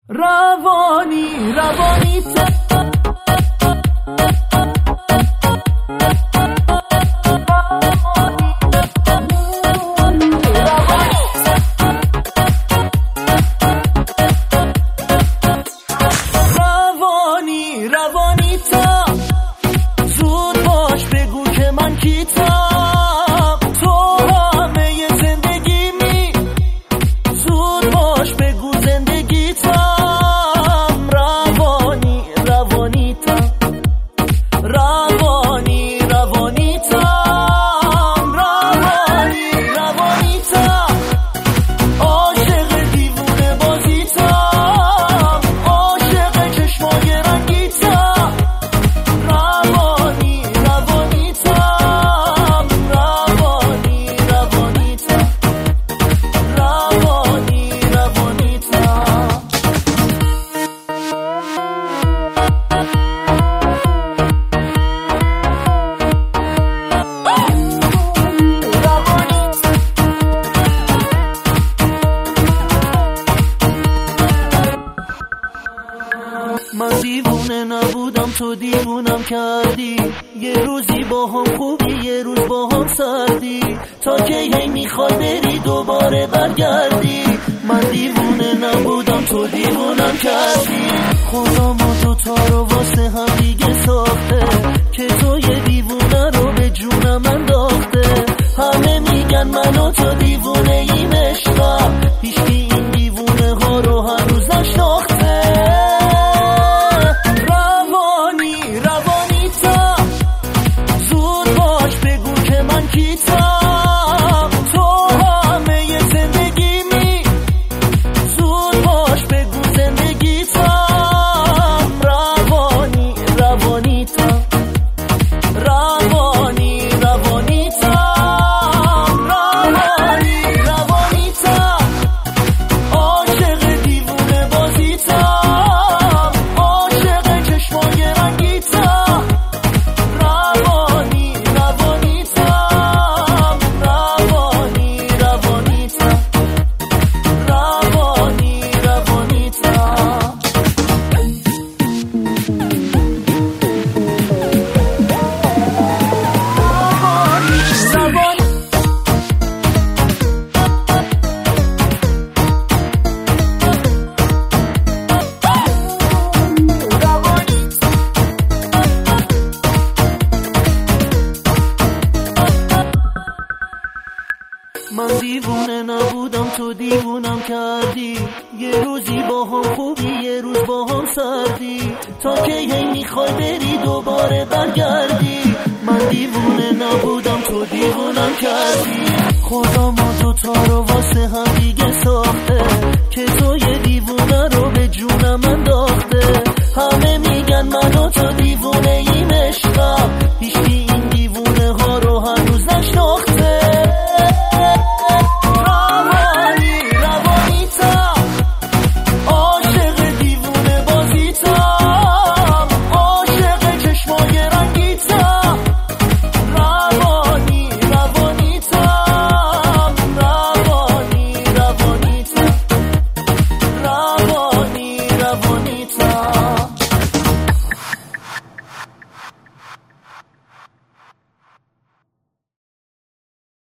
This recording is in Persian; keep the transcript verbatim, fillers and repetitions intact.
روانی روانی روانی روانی تا زود باش بگو که من کیتم تو همه زندگیمی زود باش بگو زندگیتم روانی روانی تا روانی روانی تا روانی روانی تا عاشق دیوونه بازیتم عاشق چشمای رنگیتم روانی روانی تا روانی روانی تا روانی روانی تا من دیوونه نبودم تو دیوونم کردی یه روزی با هم خوبی یه روز با هم سردی تا که هی میخوای بری دوباره برگردی من دیوونه نبودم تو دیوونم کردی خدا ما دوتا رو واسه هم دیگه ساخته که تو یه دیوونه رو به جونم انداخته همه میگن من و تو دیوونه این عشقم هیچکی این دیوونه ها رو هنوز نشناخته من دیوونه نبودم تو دیوونم کردی یه روزی با هم خوبی یه روز با هم سردی تا که هی میخوای بری دوباره برگردی من دیوونه نبودم تو دیوونم کردی خدا ما دوتا رو واسه هم دیگه ساخت